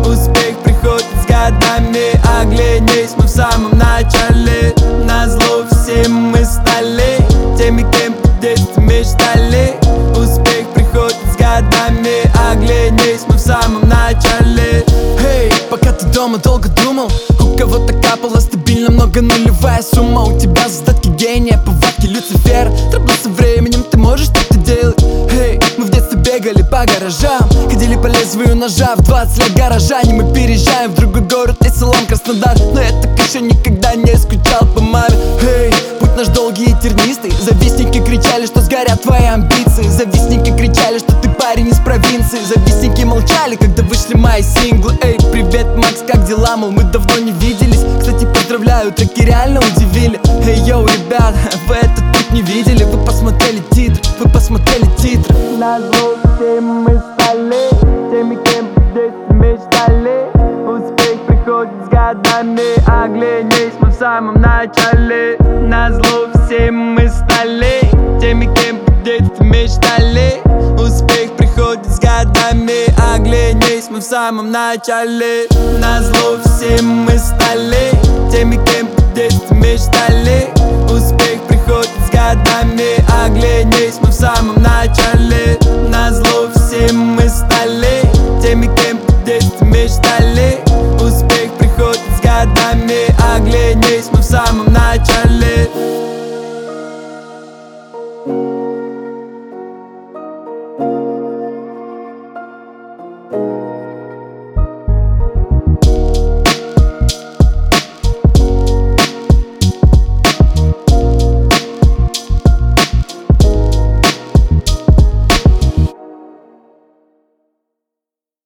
Успех приходит с годами, оглянись, мы в самом начале. Назло всем мы стали теми, кем в детстве мечтали. Успех приходит с годами, оглянись, мы в самом начале. Эй, пока ты дома долго думал, у кого-то капала стабильно много нулевая сумма. У тебя задатки гения, повадки Люцифера. Траблы со временем, ты можешь что-то делать. Эй, мы в детстве бегали по гаражам, ходили по лезвию ножа, в 20 лет горожане. Мы переезжаем в другой город, и салон Краснодар. Но я так еще никогда не скучал по маме. Эй, путь наш долгий и тернистый. Завистники кричали, что сгорят твои амбиции. Завистники кричали, что ты парень из провинции. Завистники молчали, когда вышли мои синглы. Эй, привет, Макс, как дела? Мол, мы давно не виделись. Кстати, поздравляю, треки реально удивили. Эй, йоу, ребят, вы этот путь не видели. Вы посмотрели титры, вы посмотрели титры. Назло всем мы стали теми, кем в детстве мечтали. Успех приходит с годами, оглянись, мы в самом начале. Назло всем мы стали теми, кем в детстве мечтали. Успех приходит с годами, оглянись, мы в самом начале. Назло всем мы стали теми, кем в детстве мечтали. Успех приходит с годами, оглянись, мы в самом начале. Назло всем мы стали теми, кем в детстве мечтали. Успех приходит с годами, оглянись, мы в самом начале.